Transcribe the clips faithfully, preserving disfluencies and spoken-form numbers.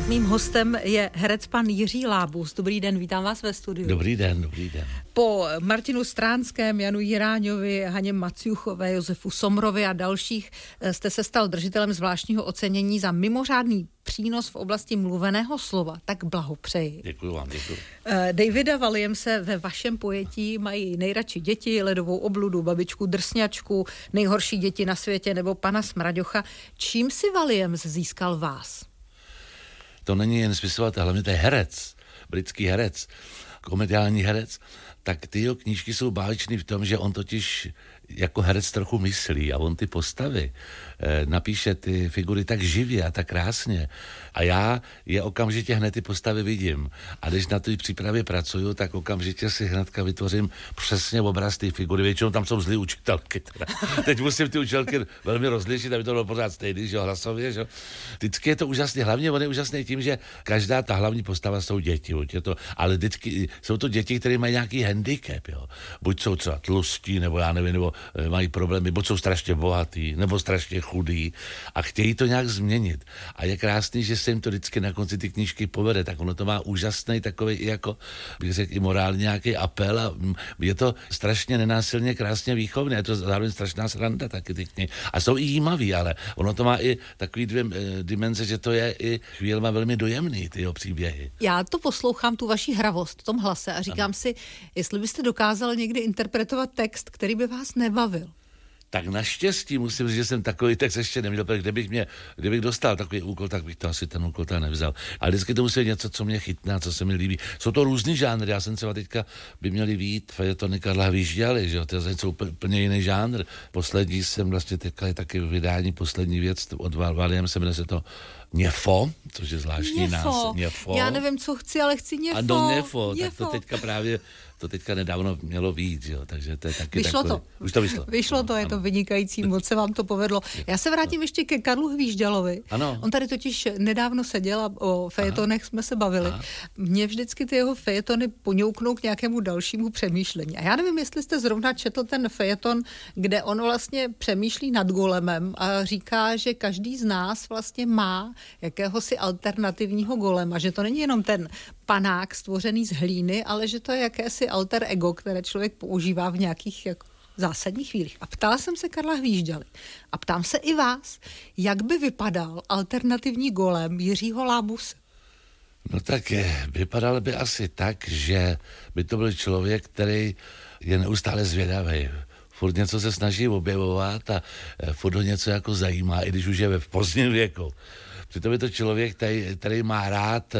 Mým hostem je herec pan Jiří Lábus. Dobrý den, vítám vás ve studiu. Dobrý den, dobrý den. Po Martinu Stránském, Janu Jiráňovi, Haně Maciuchové, Josefu Somrovi a dalších jste se stal držitelem zvláštního ocenění za mimořádný přínos v oblasti mluveného slova. Tak blahopřeji. Děkuji vám, děkuji. Davida Williamse ve vašem pojetí mají nejradši děti, ledovou obludu, babičku drsňačku, nejhorší děti na světě nebo pana Smraďocha. Čím si Williams získal vás? To není jen spisovatel, hlavně to je herec, britský herec, komediální herec, tak ty jeho knížky jsou báječný v tom, že on totiž jako herec trochu myslí a on ty postavy eh, napíše ty figury tak živě a tak krásně a já je okamžitě hned ty postavy vidím a když na té přípravě pracuju, tak okamžitě si hnedka vytvořím přesně obraz té figury, většinou tam jsou zlý učitelky. Teda. Teď musím ty učitelky velmi rozlišit, aby to bylo pořád stejný, že jo, hlasově, že jo. Vždycky je to úžasný, hlavně on je úžasný tím, že každá ta hlavní postava jsou děti, je to, ale vždycky jsou to děti, které mají nějaký handicap, jo. Buď jsou třeba tlustí, nebo já nevím, nebo mají problémy, buď jsou strašně bohatý, nebo strašně chudý a chtějí to nějak změnit. A je krásný, že se jim to vždycky na konci ty knížky povede, tak ono to má úžasný takový i jako, bych řekl, i morální nějaký apel a je to strašně nenásilně krásně výchovné, je to zároveň strašná sranda taky ty knihy. A jsou i jímavý, ale ono to má i takový dvě e, dimenze, že to je i chvílema velmi dojemný, ty jeho příběhy. Já to poslouchám, tu vaši hravost v tom hlase a říkám ano. si, jestli byste dokázal někdy interpretovat text, který by vás nebavil. Tak naštěstí musím říct, že jsem takový text ještě neměl, protože kdybych, mě, kdybych dostal takový úkol, tak bych to asi ten úkol tam nevzal. Ale vždycky to musí být něco, co mě chytná, co se mi líbí. Jsou to různý žánry, já jsem třeba teďka by měli vít fejetony Karla Hvížďaly, že jo, to je něco úplně jiný žánr. Poslední jsem vlastně teďka je taky vydání, poslední věc od Williamse, jmenuje se to Něfo, což je zvláštní název. Něfo. Já nevím, co chci, ale chci Něfo. Ano, Něfo, tak to teďka právě, to teďka nedávno mělo být, jo, takže to je taky vyšlo takový. To. Už to vyšlo. Vyšlo to, je to vynikající, moc se vám to povedlo. Já se vrátím ještě ke Karlu Hvížďalovi. Ano. On tady totiž nedávno seděl a o fejetonech jsme se bavili. Aha. Mě vždycky ty jeho fejetony poňouknou k nějakému dalšímu přemýšlení. A já nevím, jestli jste zrovna četl ten fejeton, kde on vlastně přemýšlí nad golemem a říká, že každý z nás vlastně má jakéhosi alternativního golema, že to není jenom ten panák stvořený z hlíny, ale že to je jakési alter ego, které člověk používá v nějakých jako zásadních chvílích. A ptala jsem se Karla Hvížďaly a ptám se i vás, jak by vypadal alternativní golem Jiřího Lábuse? No tak je, vypadal by asi tak, že by to byl člověk, který je neustále zvědavý. Furt něco se snaží objevovat a furt ho něco jako zajímá, i když už je v pozdním věku. Přitom je to člověk, který, který má rád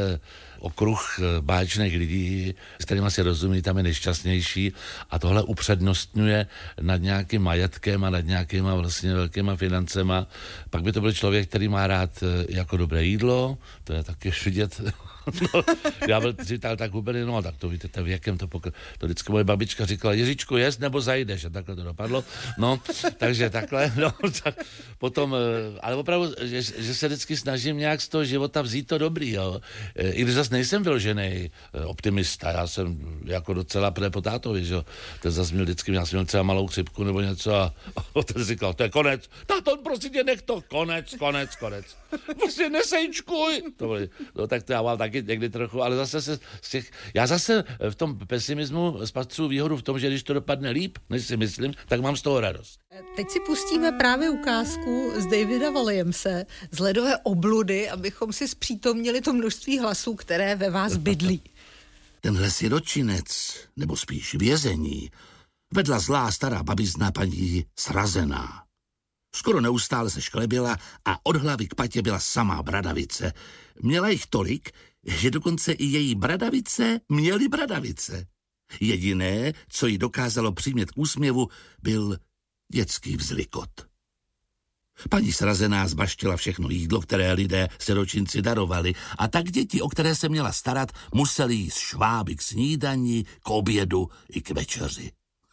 okruh báječných lidí, s kterými si rozumí, tam je nejšťastnější a tohle upřednostňuje nad nějakým majetkem a nad nějakýma vlastně velkýma financema. Pak by to byl člověk, který má rád jako dobré jídlo, to je taky vidět. No, já byl říkal tak úplně, no tak to víte, věkem to pokr... To vždycky moje babička říkala, Jiříčku, jest nebo zajdeš, a takhle to dopadlo. No, takže takhle, no, tak potom, ale opravdu, že, že se vždycky snažím nějak z toho života vzít to dobrý, jo. I když zase nejsem vyložený optimista, já jsem jako docela prepotátovi, že jo. Ten zase měl vždycky, já jsem měl třeba malou chřipku nebo něco a, a ten říkal, to je konec, táto, prosím tě, nech to, konec, konec, konec. Prostě nesejčkuj. To byli, no tak to já mám taky někdy trochu, ale zase se z těch, já zase v tom pesimismu spatřuju výhodu v tom, že když to dopadne líp, než si myslím, tak mám z toho radost. Teď si pustíme právě ukázku z Davida Williamse, z ledové obludy, abychom si zpřítomnili to množství hlasů, které ve vás bydlí. Tenhle siročinec, nebo spíš vězení, vedla zlá stará babizna paní Srazená. Skoro neustále se šklebila a od hlavy k patě byla samá bradavice. Měla jich tolik, že dokonce i její bradavice měly bradavice. Jediné, co jí dokázalo přimět k úsměvu, byl dětský vzlikot. Paní Srazená zbaštila všechno jídlo, které lidé siročinci darovali, a tak děti, o které se měla starat, museli jíst šváby k snídani, k obědu i k večeři.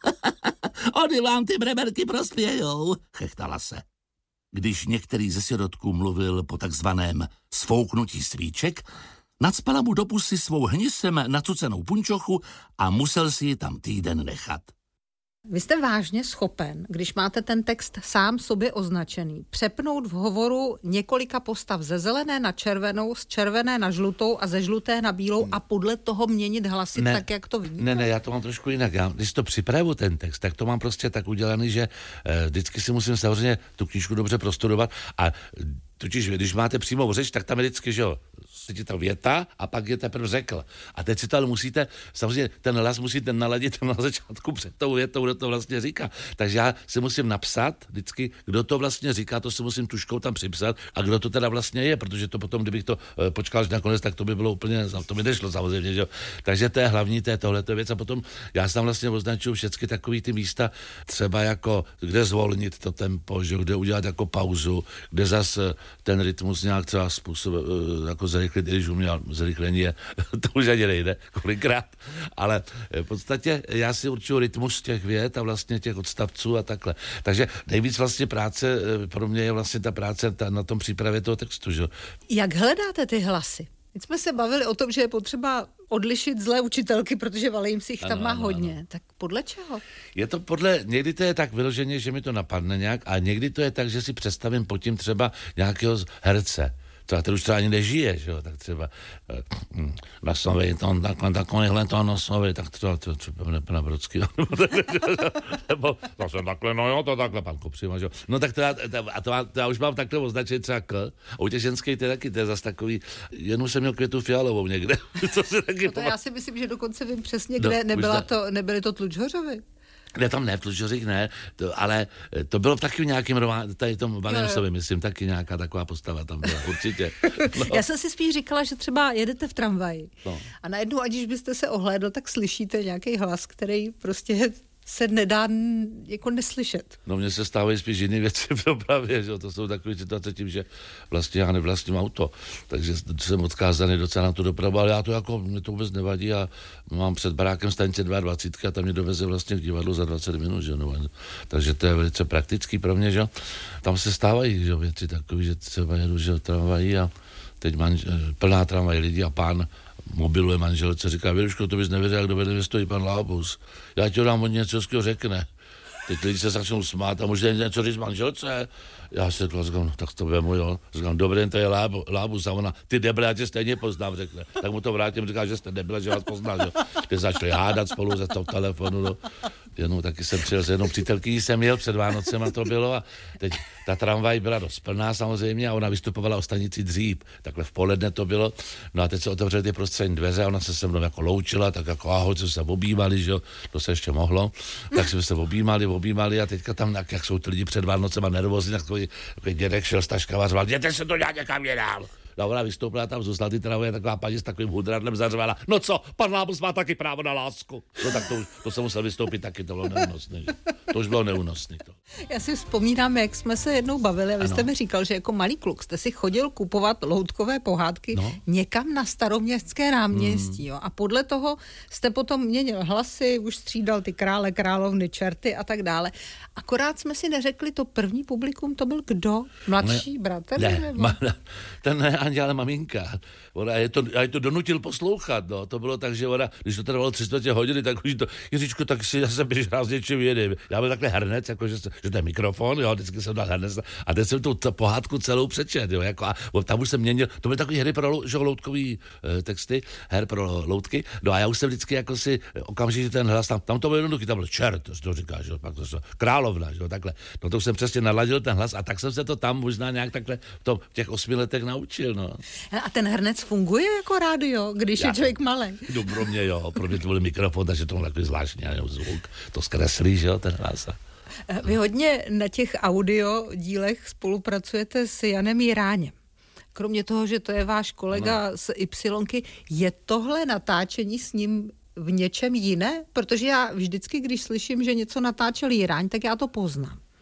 Oni vám ty breberky prospějou, chechtala se. Když některý ze sirotků mluvil po takzvaném sfouknutí svíček, nacpala mu do pusy svou hnisem nacucenou punčochu a musel si ji tam týden nechat. Vy jste vážně schopen, když máte ten text sám sobě označený, přepnout v hovoru několika postav ze zelené na červenou, z červené na žlutou a ze žluté na bílou a podle toho měnit hlasy ne, tak, jak to vidíte? Ne, ne, já to mám trošku jinak. Já, když to připravu ten text, tak to mám prostě tak udělaný, že eh, vždycky si musím samozřejmě tu knížku dobře prostudovat a totiž, když máte přímou řeč, tak tam je vždycky, že jo, je ta věta a pak je teprve řekl. A teď si to ale musíte, samozřejmě ten hlas musíte naladit na začátku před tou větou, kdo to vlastně říká. Takže já si musím napsat vždycky, kdo to vlastně říká, to si musím tuškou tam připsat a kdo to teda vlastně je, protože to potom, kdybych to e, počkal až nakonec, tak to by bylo úplně, to by nešlo samozřejmě, že jo. Takže to je hlavní, to je tohleto věc a potom já tam vlastně označuju všechny takový ty místa, třeba jako, kde zvolnit to tempo, že jo, kde udělat jako pauzu, kde zase ten rytmus nějak třeba způsob, e, jako zrychlit, když uměl zrychlení je, to už ani nejde, kolikrát, ale v podstatě já si určuju rytmus těch vět a vlastně těch odstavců a takhle. Takže nejvíc vlastně práce pro mě je vlastně ta práce ta, na tom přípravě toho textu, že? Jak hledáte ty hlasy? Teď jsme se bavili o tom, že je potřeba odlišit zlé učitelky, protože Valejím si jich tam ano, má ano, hodně. Ano. Tak podle čeho? Je to podle, někdy to je tak vyloženě, že mi to napadne nějak a někdy to je tak, že si představím pod tím třeba nějakého herce. To ten už třeba ani nežije, že jo, tak třeba Lasovej, to takhle, takovýhle to Lasovej, tak třeba to třeba pana Brodský, nebo zase takhle, no jo, to takhle, pan Kopřiva, že jo. No tak to já, a to, to já už mám takhle označit třeba K, a u těch ženských to je taky, to je zase takový, jenom jsem měl Květu Fialovou někde. To si taky no to já si myslím, že dokonce vím přesně, kde no, nebyla to, nebyly to Tlučhořovi. Ne, tam ne, v Tlučhořích ne, to, ale to bylo taky v nějakým románu, tady tom Valémsovi, myslím, taky nějaká taková postava tam byla, určitě. No. Já jsem si spíš říkala, že třeba jedete v tramvaji no. a najednou, aniž byste se ohlédl, tak slyšíte nějaký hlas, který prostě se nedá jako neslyšet. No mně se stávají spíš jiné věci v dopravě, že to jsou takové situace tím, že vlastně já nevlastním auto, takže jsem odkázaný docela na tu dopravu, ale já to jako, mě to vůbec nevadí a mám před barákem stanice dvacet dva a tam mě doveze vlastně k divadlu za dvacet minut, že no. Takže to je velice praktický pro mě, že tam se stávají, že věci takové, že třeba jedu, že tramvají a teď mám plná tramvaj lidí a pán mobiluje manželce, říká, Věruško, to bys nevěděl, jak dovede, stojí pan Lábus. Já ti ho dám, on něco hezkého řekne. Teď lidi se začnou smát a může něco říct manželce. Já se to říkám, no, tak to vemu, jo. Říkám, dobrý, to je lábu, Lábus a ona, ty deble, já tě stejně poznám, řekne. Tak mu to vrátím, říká, že jste deble, že vás poznám, že ty začali hádat spolu za to telefonu, no. Jenom taky jsem přijel s jednou přítelkyní, jsem jel před Vánocem a to bylo a teď ta tramvaj byla dost plná samozřejmě a ona vystupovala o stanici dřív, takhle v poledne to bylo, no a teď se otevřely ty prostřední dveře a ona se se mnou jako loučila, tak jako ahoj, co se objímali, že jo, to se ještě mohlo, tak jsme se objímali, objímali a teďka tam, jak jsou ty lidi před Vánocem a nervózní, tak takový, takový dědek šel z taškama a řval, jděte se to dělat někam jinam. No ona vystoupila tam, zůstala ty tramvaje, taková paní s takovým hudradlem zařvala, no co, pan Lábus má taky právo na lásku. No tak to, to jsem musel vystoupit taky, to bylo neúnosné. Že? To už bylo neúnosné. To. Já si vzpomínám, jak jsme se jednou bavili a vy ano. jste mi říkal, že jako malý kluk jste si chodil kupovat loutkové pohádky no. někam na Staroměstské náměstí. Hmm. Jo? A podle toho jste potom měnil hlasy, už střídal ty krále, královny, čerty a tak dále. Akorát jsme si neřekli, to první publikum, to byl kdo? Mladší ne, bratr? Ne, nebo? Ma, ten ne, ani ale maminka. Ona je to, já je to donutil poslouchat, no. To bylo tak, že ona, když to trvalo tři čtvrtě hodiny, tak už to, Jiříčku, tak si zase běž rád s něčím jedem. Já byl takhle hrnec, jako že, že to je mikrofon, jo, vždycky jsem dal hrnec a teď jsem tu pohádku celou přečet, jo, jako a tam už jsem měnil, to byly takový hry pro že, loutkový e, texty, her pro loutky, no a já už jsem vždycky jako si okamžitě ten hlas, tam, tam to bylo jednoduchý, tam byl čert, to říká, že pak to bylo královna, že takhle, no to už jsem přesně naladil ten hlas a tak jsem se to tam možná nějak takhle v, tom, v těch osmi letech naučil, no. A ten hrnec funguje jako rádio, když já, je člověk malý? No pro mě jo, pro mě to byl mikrofon, takže to byl takový zvláštní zvuk, to zkreslí, že jo, ten hlas. Vy hodně na těch audio dílech spolupracujete s Janem Jiráněm. Kromě toho, že to je váš kolega no. z Ypsilonky, je tohle natáčení s ním v něčem jiné? Protože já vždycky, když slyším, že něco natáčel Jiráň, tak já to poznám.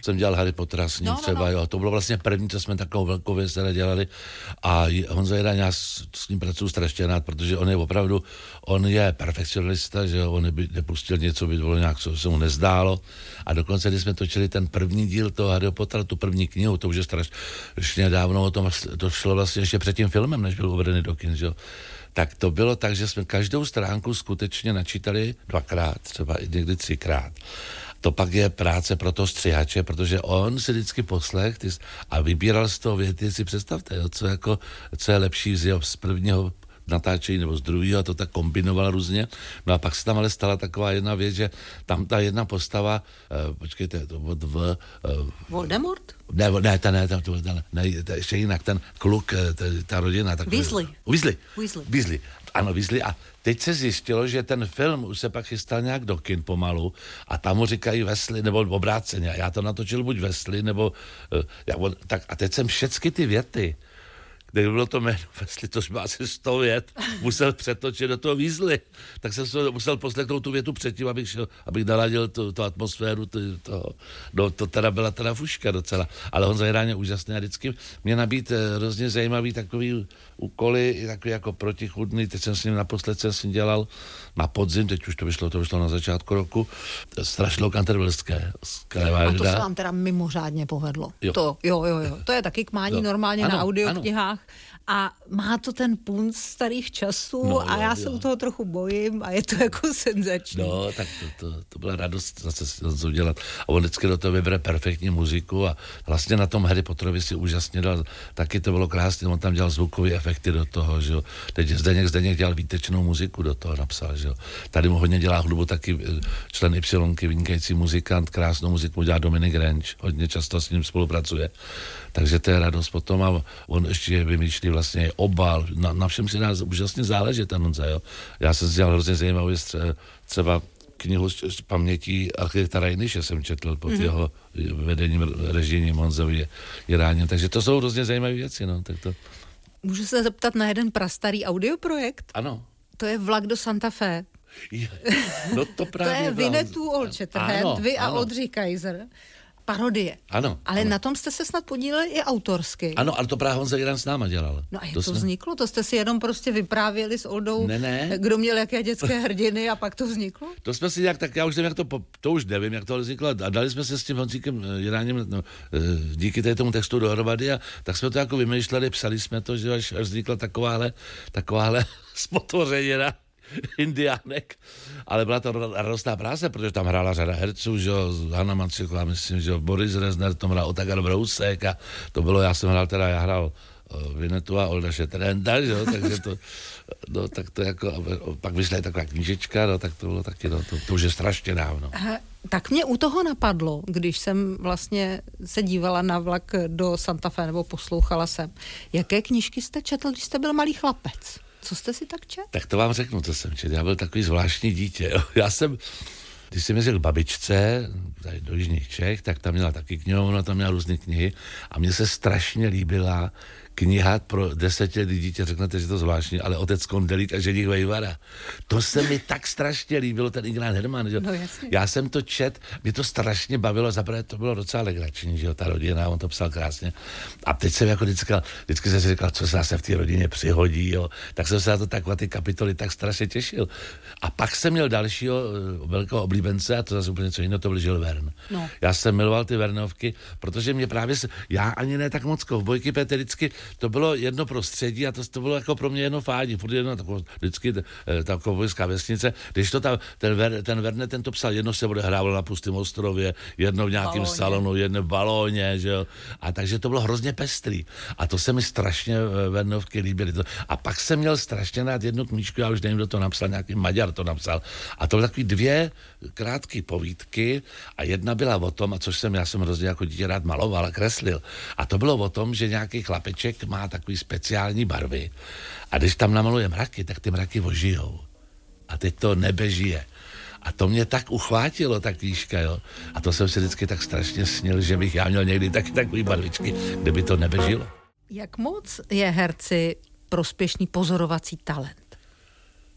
jsem dělal Harry Pottera s ním no, třeba, no, no. jo. To bylo vlastně první, co jsme takovou velkou věc teda dělali. A Honza Jiraň, já s, s ním pracuji strašně rád, protože on je opravdu, on je perfekcionista, že jo, on by nepustil něco, by bylo nějak, co se mu nezdálo. A dokonce, když jsme točili ten první díl toho Harry Pottera, tu první knihu, to už je strašně dávno, o tom, to šlo vlastně ještě před tím filmem, než byl uvedený do kin, že jo. Tak to bylo tak, že jsme každou stránku skutečně načítali dvakrát, třeba i někdy třikrát. To pak je práce pro toho střihače, protože on si vždycky poslech ty, a vybíral z toho věty, si představte, jo, co, jako, co je lepší z, jeho, z prvního natáčení nebo z druhého, a to tak kombinoval různě. No a pak se tam ale stala taková jedna věc, že tam ta jedna postava, uh, počkejte, to od v... Uh, Voldemort? Ne, ne, ta ne, ta, ta, ta, ne, ta, ještě jinak, ten kluk, ta, ta rodina. Takový, Weasley. Weasley. Weasley. Weasley. Ano, Weasley. A teď se zjistilo, že ten film už se pak chystal nějak do kin pomalu a tam mu říkají Wesley, nebo obráceně. A já to natočil buď Wesley, nebo... Uh, já, tak, a teď jsem všechny ty věty, kde bylo to jméno Wesley, to má asi sto vět, musel přetočit do toho Weasley. Tak jsem se musel poslechnout tu větu předtím, abych, šel, abych naladil tu, tu atmosféru. Tu, to, no, to teda byla teda fuška docela. Ale Honza Jiraň je úžasný a vždycky mě nabít hrozně zajímavý takový úkoly, takový jako protichůdný. Teď jsem s ním naposled jsem s ním dělal na podzim, teď už to vyšlo, to vyšlo na začátku roku. Strašilo Cantervilleské. A to se vám teda mimořádně povedlo. Jo. To, jo, jo, jo. To je taky k mání no. normálně ano, na audioknihách. A má to ten punc starých časů no, a já jo, se jo. u toho trochu bojím a je to jako senzační. No, tak to, to, to byla radost zase to udělat. A on vždycky do toho vybere perfektní muziku a vlastně na tom Harry Potterovi si úžasně dal, taky to bylo krásné, on tam dělal zvukové efekty do toho, že jo. Teď Zdeněk Zdeněk dělal výtečnou muziku do toho, napsal, že jo. Tady mu hodně dělá hudbu taky člen Ypsilonky, vynikající muzikant, krásnou muziku dělá Dominik Renč, hodně často s ním spolupracuje. Takže to je radost potom a on ještě vymýšlí vlastně obal, na, na všem si nás úžasně záleží ten Honza, jo. Já jsem si dělal hrozně zajímavý třeba knihu z pamětí architekta Rajniše jsem četl pod mm-hmm. jeho vedením režijním Honzovi Jiráněm, takže to jsou hrozně zajímavé věci, no. Tak to... Můžu se zeptat na jeden prastarý audioprojekt? Ano. To je Vlak do Santa Fe. Je, no to právě... To je Winnetou Old Shatterhand, vy a Audrey Kaiser. Parodie. Ano. Ale ano. na tom jste se snad podíleli i autorsky. Ano, ale to právě Honza Jiraň s náma dělal. No a jak to, to jsme... vzniklo? To jste si jenom prostě vyprávěli s Oldou, ne, ne. kdo měl jaké dětské hrdiny a pak to vzniklo? To jsme si nějak, tak já už nevím, jak to, to už nevím, jak to vzniklo. A dali jsme se s tím Honzíkem Jiráněm no, díky tomu textu dohromady a tak jsme to jako vymýšleli, psali jsme to, že až, až vznikla takováhle, takováhle spotvořenina indiánek, ale byla to radostná práce, protože tam hrála řada herců, že jo, Hanna Mancíková, myslím, že jo, Boris Rezner, tam hrál Otakar Brousek a to bylo, já jsem hrál teda, já hrál uh, Winnetou a Olda Shatterhanda, že jo, takže to, no, tak to jako, pak vyšla taková knížečka, no, tak to bylo taky, no, to, to už je strašně dávno. Aha, tak mě u toho napadlo, když jsem vlastně se dívala na Vlak do Santa Fe, nebo poslouchala jsem, jaké knížky jste četl, když jste byl malý chlapec? Co jste si tak četl? Tak to vám řeknu, co jsem četl. Já byl takový zvláštní dítě. Jo. Já jsem, když jsem jezdil k babičce, tady do Jižních Čech, tak tam měla taky knihovnu, tam měla různé knihy a mně se strašně líbila kniha pro desetiletý dítě, řeknete, že to zvláštní, ale Otec Kondelík a ženich Vejvara. To se mi tak strašně líbilo, ten Ingrid Hermann, že? No, já jsem to čet, mě to strašně bavilo, zaprvé to bylo docela legrační, že jo, ta rodina, on to psal krásně. A teď jsem jako vždycky, vždycky jsem si říkal, co se zase v té rodině přihodí, jo. Tak jsem se na to takové ty kapitoly tak strašně těšil. A pak jsem měl dalšího velkého oblíbence, a to zase úplně něco jiného, to byl Jules Verne. No. Já jsem miloval ty Verneovky, protože mě právě, se, já ani ne tak moc kovbojky, Petr, vždycky to bylo jedno prostředí a to, to bylo jako pro mě jedno fádí, furt jedno takovou, vždycky ta kovbojská vesnice, když to ta, ten, Ver, ten Verne, ten to psal, jedno se odehrávalo na pustém ostrově, jedno v nějakém salonu, jedno v balóně, že jo, a takže to bylo hrozně pestrý a to se mi strašně Verneovky líbily. A pak jsem měl strašně rád jednu knížku, já už nevím, kdo to napsal, nějaký Maďar to napsal a to byly takový dvě krátké povídky a jedna byla o tom, a což jsem, já jsem hrozně jako dítě rád maloval a kreslil, a to bylo o tom, že nějaký chlapeček má takový speciální barvy a když tam namaluje mraky, tak ty mraky ožijou. A teď to nebe žije. A to mě tak uchvátilo, ta knížka, jo. A to jsem si vždycky tak strašně snil, že bych já měl někdy taky takový barvičky, kde by to nebe žilo. Jak moc je herci prospěšný pozorovací talent?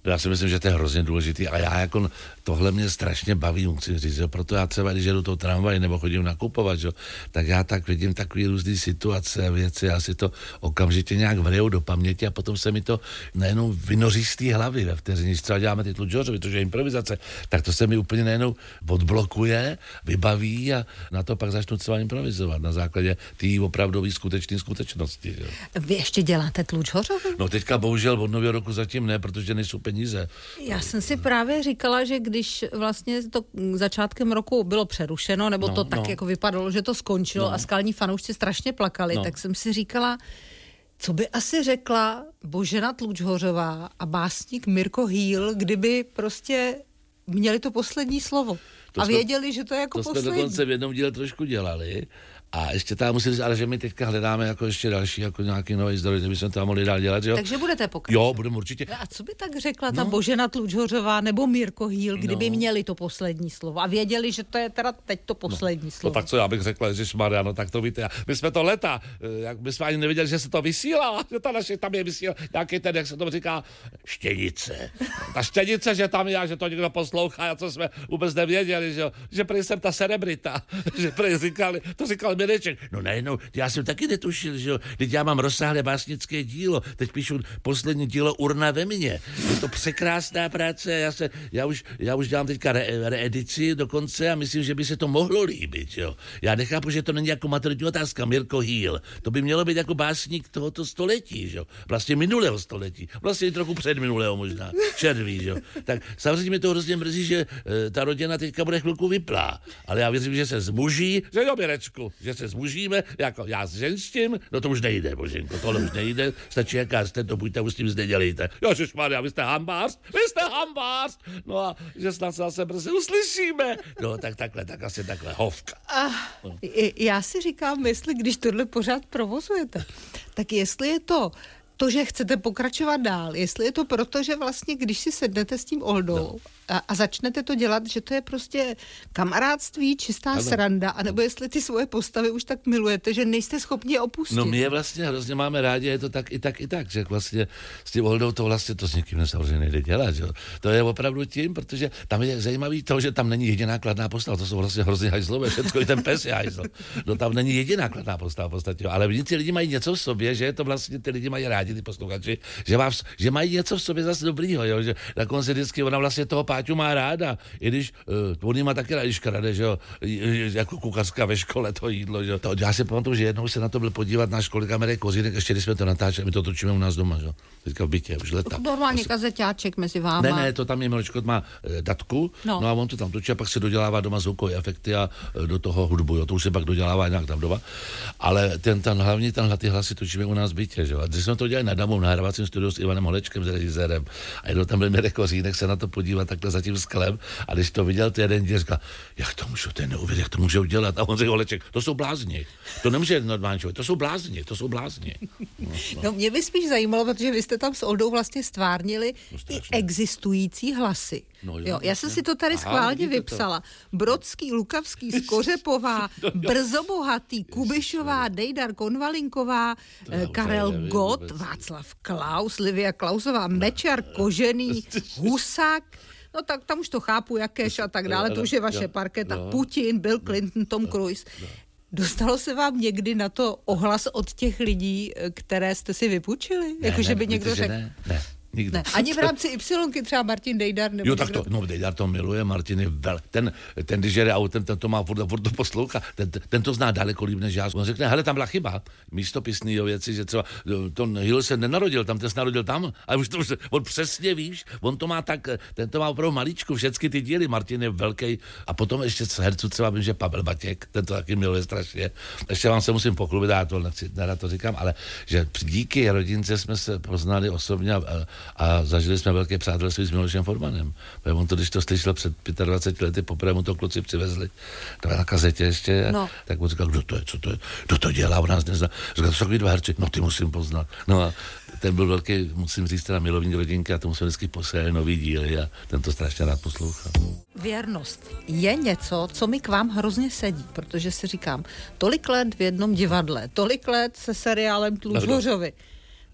Já si myslím, že to je hrozně důležitý a já jako tohle mě strašně baví, musím říct, jo. Proto já třeba, když jedu tou tramvaj nebo chodím nakupovat, jo, tak já tak vidím takový různý situace a věci, já si to okamžitě nějak vrejou do paměti a potom se mi to najednou vynoří z té hlavy ve vteřině. Když třeba děláme ty Tlučhořovi, to je improvizace, tak to se mi úplně najednou odblokuje, vybaví a na to pak začnu třeba improvizovat na základě té opravdové skutečné skutečnosti. Jo. Vy ještě děláte Tlučhořovi? No teďka bohužel od nového roku zatím ne, protože nejsou peníze. Já jsem si právě říkala, že když vlastně to začátkem roku bylo přerušeno, nebo no, to tak no. jako vypadalo, že to skončilo no. a skalní fanoušci strašně plakali, no. tak jsem si říkala, co by asi řekla Božena Tlučhořová a básník Mirko Hýl, kdyby prostě měli to poslední slovo to a jsme, věděli, že to je jako to poslední. To jsme dokonce v jednom díle trošku dělali. A ještě tam musím říct, ale že my teďka hledáme jako ještě další, jako nějaký nový zdroj, že bychom tam mohli dál dělat, jo? Takže budete pokračovat. Jo, budeme určitě. A co by tak řekla ta no. Božena Tlučhořová nebo Mirko Hýl, kdyby no. měli to poslední slovo a věděli, že to je teda teď to poslední no. slovo? No tak co já bych řekla, ježišmarja, no tak to víte, my jsme to leta, jak my jsme ani nevěděli, že se to vysílá, že ta naše tam je vysílá, nějaký ten, jak se to říká, štěnice. Ta štěnice, že tam je, že to někdo poslouchá, a co jsme vůbec nevěděli, že, že prý jsem ta celebrita, že prý říkali, to říkal Mireček. No najednou, já jsem taky netušil, že jo, teď já mám rozsáhlé básnické dílo, teď píšu poslední dílo Urna ve mně. Je to překrásná práce, já, se, já, už, já už dělám teďka re, reedici dokonce a myslím, že by se to mohlo líbit, jo. Já nechápu, že to není jako maturitní otázka, Mirko Hýl. To by mělo být jako básník tohoto století, že jo. Vlastně minulého století. Vlastně trochu předminulého možná. Červí, že jo. Tak samozřejmě mi to hrozně mrzí, že e, ta rodina teďka bude chvilku vyplá. Ale já věřím, že se zmuží, že jo, Mirečku, že se zmužíme, jako já s ženským, no to už nejde, Boženko, tohle už nejde, stačí jaká jste, to buďte, už s tím nedělejte. Jožišmarja, vy jste hambář, vy jste hambář, no a že snad se zase brzy uslyšíme. No tak takhle, tak asi takhle, hovka. Ah, no. Já si říkám, jestli když tohle pořád provozujete, tak jestli je to to, že chcete pokračovat dál, jestli je to proto, že vlastně, když si sednete s tím Oldou no. a, a začnete to dělat, že to je prostě kamarádství, čistá ano. sranda, anebo jestli ty svoje postavy už tak milujete, že nejste schopni je opustit. No my je vlastně hrozně máme rádi, je to tak i tak i tak, že vlastně s tím Oldou to vlastně to s někým samozřejmě nejde dělat, že? To je opravdu tím, protože tam je zajímavý to, že tam není jediná kladná postava, to jsou vlastně hrozně hajzlové, všechno i ten pes je hajzl. No tam není jediná kladná postava v podstatě, ale vždycky lidi mají něco v sobě, že to vlastně ty lidi mají rádi, ty posluchači, že, vás, že mají něco v sobě zase dobrýho, jo? Že na konci vždycky ona vlastně toho Páťu má ráda, i když uh, on má taky rád, když krade, že jo, jako kukařka ve škole to jídlo, že jo. To, já si pamatuju, že jednou se na to byl podívat náš kolega Mirek Kozínek, ještě když jsme to natáčeli, my to točíme u nás doma, že jo. Teďka v bytě, už leta. Normálně Asi... kazeťáček mezi váma. Ne, ne, to tam je Miločko, má e, datku, no. no a on to tam točí a pak se dodělává doma zvukové efekty a e, do toho hudbu, jo, to už se pak dodělává nějak tam doma. Ale ten, ten hlavní, ten ty hlasy točíme u nás v bytě, že jo. A když jsme to dělali na Damu v nahrávacím studiu s Ivanem Holečkem, s režisérem, a jednou tam byl Mirek Kozínek se na to podívat takhle za tím sklem, a když to viděl, ty jeden děl říkal, jak to můžu, ten neuvědět, jak to můžou dělat. A on řekl, Holeček, to jsou blázni. To nemůže normální člověk, to jsou blázni, to jsou blázni. No, no. no mě by spíš zajímalo, protože vy jste tam s Oldou vlastně stvárnili no, i existující hlasy. No, jo, jo, já jsem si to tady Aha, schválně vypsala. To. Brodský, Lukavský, Skořepová, Brzobohatý, Kubišová, Dejdar Konvalinková, Karel nevím, Gott, vůbec. Václav Klaus, Livia Klausová, Mečar, Kožený, Husák. No tak tam už to chápu, jakéž a tak dále, to už je vaše parketa. Putin, Bill Clinton, Tom Cruise. Dostalo se vám někdy na to ohlas od těch lidí, které jste si vypůjčili? Ne, jako, ne, že by někdo řekl... Ne, ne. Ne, ani v rámci Ypsilonky třeba Martin Dejdar nebo Jo, tak to, no Dejdar to miluje, Martin je vel, ten, ten když jede autem, ten to má furt, furt to poslouchá, ten, ten to zná daleko líp než já. On řekne, hele, tam byla chyba, místopisný věci, že třeba ten Hill se nenarodil, tam ten se narodil tam, ale už to už, on přesně víš, on to má tak, ten to má opravdu maličku, všechny ty díly, Martin je velký a potom ještě z herců třeba vím, že Pavel Batěk, ten to taky miluje strašně. Ještě vám se musím pochlubit, já to nechci, nerad to říkám, ale že díky rodince jsme se poznali osobně a, a zažili jsme velké přátelství s Milošem Formanem. On to, když to slyšel před dvaceti pěti lety, poprvé mu to kluci přivezli, to na kazetě ještě, no. Tak mu říkal, kdo to je, co to je, kdo to dělá, on nás nezná. Říkal, to jsou takový dva herci, no ty musím poznat. No a ten byl velký, musím říct, teda milovník rodinky a tomu jsme vždycky posílali nový díly a ten to strašně rád poslouchal. Věrnost je něco, co mi k vám hrozně sedí, protože si říkám, tolik let v jednom divadle, tolik let se seriálem Tlučhořovi.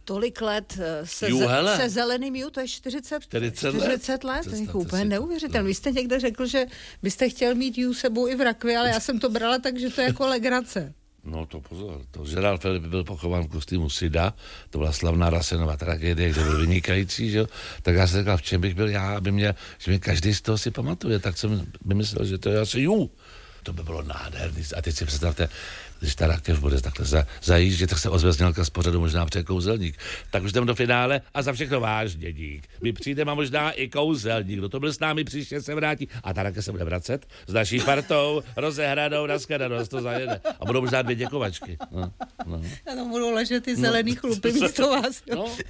Tolik let se, Jú, ze, se zeleným jú, to je čtyřicet, čtyřicet, čtyřicet let, to je Představte úplně si to. neuvěřitelné. Vy jste někde řekl, že byste chtěl mít jú sebou i v rakvi, ale já jsem to brala tak, že to je jako legrace. No to pozor, to Gerald Philippe byl pochován v kostýmu Sida, to byla slavná Rasenova tragédie, kde byl vynikající, že jo? Tak já jsem řekl, v čem bych byl já, aby mě, že mě každý z toho si pamatuje, tak jsem vymyslel, že to je asi jú. To by bylo nádherný. A teď si představte, když ta rakev bude takhle za, zajíždět, tak se ozve znělka z pořadu, možná přijde kouzelník. Tak už jdem do finále a za všechno vážně dík. My přijdeme a možná i kouzelník. Kdo to byl s námi, příště se vrátí. A ta rakev se bude vracet s naší partou, rozehranou, naskadanou, to zajede. A budou možná dvě děkovačky. No, no. A tam budou ležet ty zelený no. chlupy místo vás. Jo? No.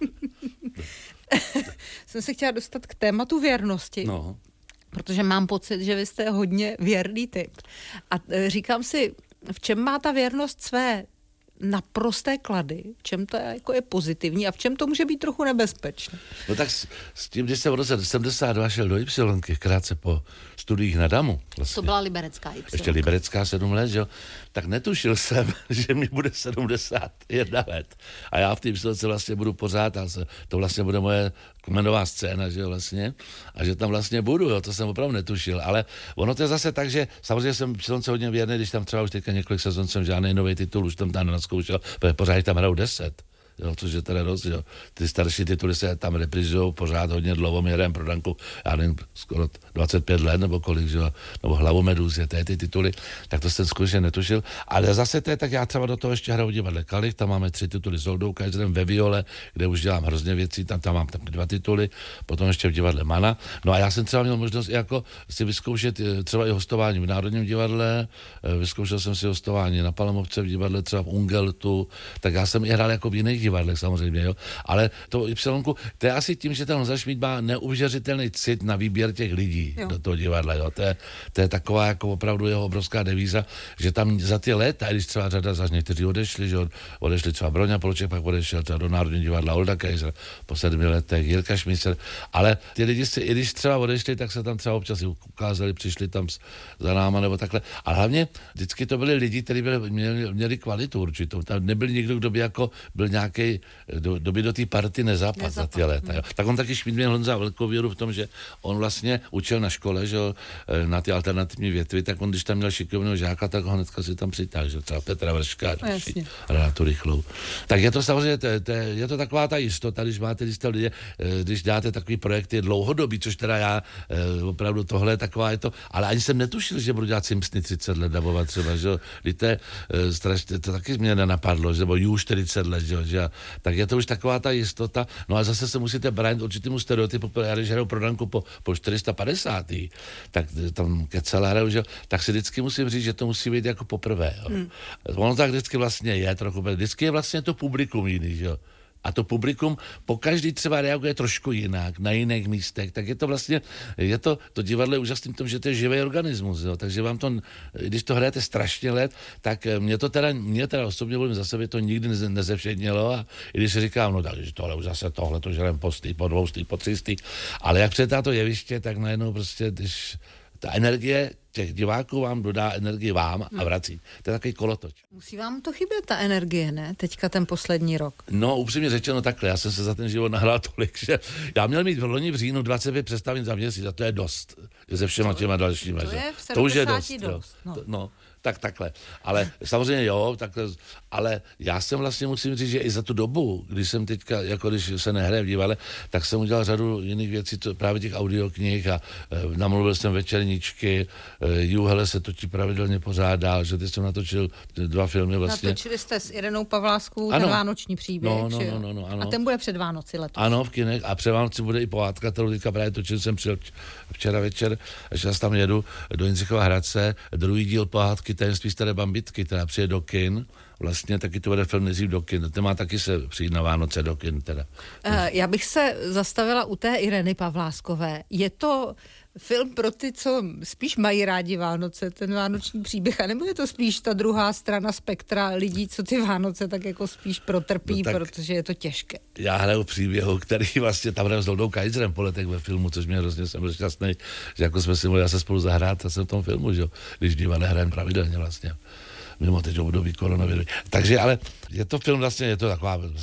Jsem se chtěla dostat k tématu věrnosti. No. Protože mám pocit, že vy jste hodně věrný typ. A říkám si, v čem má ta věrnost své naprosté klady, v čem to je, jako je pozitivní a v čem to může být trochu nebezpečné? No tak s, s tím, když jsem v roce sedmdesát dva šel do Ypsilonky, krátce po studiích na Damu. Vlastně. To byla liberecká Ypsilonka. Ještě liberecká sedm let, že jo? Tak netušil jsem, že mi bude sedmdesát jedna let. A já v té Ypsilonce vlastně budu pořád, a to vlastně bude moje kmenová scéna, že jo, vlastně. A že tam vlastně budu, jo, to jsem opravdu netušil. Ale ono to je zase tak, že samozřejmě jsem Ypsilonce hodně věrný, když tam třeba už teďka několik sezon jsem žádný nový titul, už tam tam naskoušel, protože pořád tam hrajou deset. Jo, což je teda rozdíl. Ty starší tituly se tam reprizují pořád hodně dlouho, my hrajeme pro Danku, já nevím, skoro dvacet pět let nebo kolik, že jo, nebo Hlavu medúzy, to je ty tituly, tak to jsem skutečně netušil. Ale zase to je, tak já třeba do toho ještě hraju divadle Kalich, tam máme tři tituly s Oldou Kaiserem ve Viole, kde už dělám hrozně věcí, tam, tam mám tam dva tituly, potom ještě v divadle Mana. No a já jsem třeba měl možnost jako si vyzkoušet třeba i hostování v Národním divadle, vyzkoušel jsem si hostování na Palmovce v divadle, třeba v Ungeltu, tak já jsem i hrál jako v jiných divadlech samozřejmě, jo. Ale to Ypsilonku, to je asi tím, že ten Honza Šmíd má neuvěřitelný cit na výběr těch lidí jo. do toho divadla, jo. To je, to je taková jako opravdu jeho obrovská devíza, že tam za ty léta, když třeba řada za někteří odešli, že odešli třeba Broňa Polček, pak odešel třeba do Národního divadla Olda Kaiser, po sedmi letech Jirka Šmícer, ale ty lidi si, i když třeba odešli, tak se tam třeba občas ukázali, přišli tam za náma nebo takhle. A hlavně vždycky to byli lidi, kteří měli, měli kvalitu určitou. Tam nebyl nikdo, kdo by jako byl nějaký do, doby do té party nezapad za ty léta. Jo. Tak on taky Šmíd měl Honza velkou víru v tom, že on vlastně učil na škole, že na ty alternativní větvy, tak on, když tam měl šikovného žáka, tak ho hnedka si tam přitáhl, že třeba Petra Vrška, Renátu Rychlou. Tak je to samozřejmě, to, to, je to taková ta jistota, když máte, když, lidi, když dáte takový projekty dlouhodobý, což teda já opravdu tohle je taková je to, ale ani jsem netušil, že budu dělat Simpsony třicet let dabovat třeba, že víte, strašně, to taky mě nenapadlo, že nebo jú čtyřicet let, že, že tak je to už taková ta jistota. No a zase se musíte bránit určitému stereotypu, já když hraju pro Danku po, po čtyři sta padesát, tak tam kecela hraju, že tak si vždycky musím říct, že to musí být jako poprvé. Jo. Hmm. Ono tak vždycky vlastně je trochu, vždycky je vlastně to publikum jiný, že jo. A to publikum po každý třeba reaguje trošku jinak, na jiných místech, tak je to vlastně, je to, to divadlo je úžasným tom, že to je živý organismus, jo? Takže vám to, když to hrajete strašně let, tak mě to teda, mě teda osobně volím za sebe, to nikdy neze, nezevšednilo a i když si říkám, no takže tohle už zase tohle, to žerem po stý, po dvou stý, po tři stý, ale jak přijde to jeviště, tak najednou prostě, když ta energie těch diváků vám dodá energii vám a vrací. To je takový kolotoč. Musí vám to chybět, ta energie, ne? Teďka ten poslední rok. No, upřímně řečeno takhle, já jsem se za ten život nahrál tolik, že já měl mít v loni v říjnu dvacet pět představení za měsíc a to je dost. Se všema těma dalšíma. To, je v to už je dost. dost no. To, no. Tak takhle. Ale samozřejmě jo, takhle, ale já jsem vlastně musím říct, že i za tu dobu, když jsem teďka, jako když se nehraje v divadle, tak jsem udělal řadu jiných věcí, co, právě těch audioknih a e, namluvil jsem večerníčky, e, jú, hele, se točí pravidelně pořád dál, že teď jsem natočil dva filmy vlastně. Natočili jste s Irenou Pavláskovou ten vánoční příběh, no, no, no, no, no, ano. A ten bude před Vánoci letos. Ano, v kinech a před Vánoci bude i pohádka, kterou teďka právě točil jsem přijel včera večer, až já tam jedu do Jindřichova Hradce, druhý díl pohádky Tajemství staré bambitky, která přijde do kin, vlastně taky to bude film nejdřív do kin, ten má taky se přijít na Vánoce do kin teda. Já bych se zastavila u té Ireny Pavláskové. Je to film pro ty, co spíš mají rádi Vánoce, ten vánoční příběh, anebo je to spíš ta druhá strana spektra lidí, co ty Vánoce tak jako spíš protrpí, no protože je to těžké? Já hraju příběhu, který vlastně tam hraju s Oldou Kaiserem po letech ve filmu, což mě hrozně jsem byl šťastný, že jako jsme si mohli se spolu zahrát a jsem v tom filmu, že jo, když divadle hrajeme pravidelně vlastně, mimo teď období koronaviru. Takže ale je to film vlastně, je to taková vlastně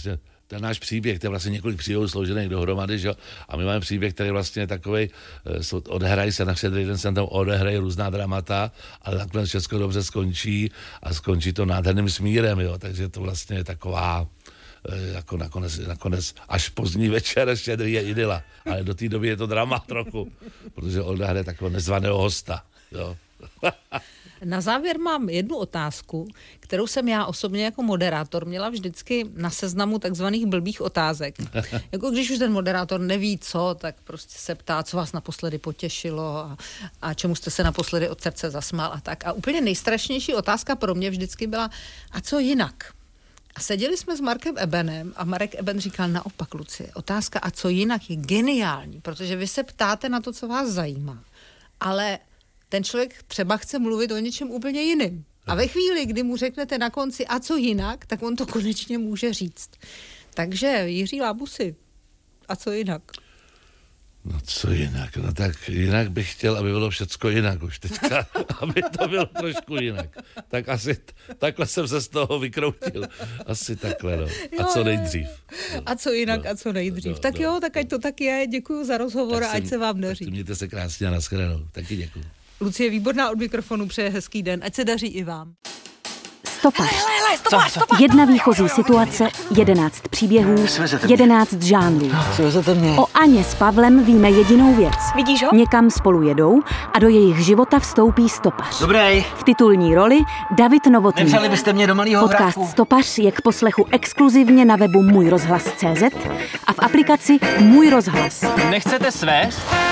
ten náš příběh, to je vlastně několik příběhů složených dohromady, že? A my máme příběh, který vlastně je takovej, odehrají se na Štědrý den, se tam odehrají různá dramata, ale nakonec všechno dobře skončí a skončí to nádherným smírem, jo? Takže to vlastně je taková, jako nakonec, nakonec až pozdní večer Štědrý je idyla, ale do té doby je to drama trochu, protože Olda hraje takového nezvaného hosta, jo? Na závěr mám jednu otázku, kterou jsem já osobně jako moderátor měla vždycky na seznamu takzvaných blbých otázek. Jako když už ten moderátor neví co, tak prostě se ptá, co vás naposledy potěšilo a, a čemu jste se naposledy od srdce zasmál a tak. A úplně nejstrašnější otázka pro mě vždycky byla, a co jinak? A seděli jsme s Markem Ebenem a Marek Eben říkal naopak, Lucie, otázka a co jinak je geniální, protože vy se ptáte na to, co vás zajímá, ale ten člověk třeba chce mluvit o něčem úplně jiným. A ve chvíli, kdy mu řeknete na konci a co jinak, tak on to konečně může říct. Takže Jiří Lábusi, a co jinak? No co jinak? No tak jinak bych chtěl, aby bylo všecko jinak už teďka, aby to bylo trošku jinak. Tak asi takhle jsem se z toho vykroutil. Asi takhle, no. A co nejdřív. No. A co jinak no. a co nejdřív. No, tak no. jo, tak ať to tak je. Děkuju za rozhovor a ať se vám daří. Tak mějte se krásně a nashledanou. Taky děkuju. Lucie Výborná od mikrofonu přeje hezký den. Ať se daří i vám. Stopař. Stopař, stopař. Jedna výchozí situace, jedenáct příběhů, jedenáct žánrů. O Aně s Pavlem víme jedinou věc. Vidíš ho? Někam spolu jedou a do jejich života vstoupí stopař. Dobrý. V titulní roli David Novotný. Nepřali byste mě do malýho Podcast hrádku. Stopař je k poslechu exkluzivně na webu můj rozhlas tečka cé zet a v aplikaci Můj rozhlas. Nechcete svést?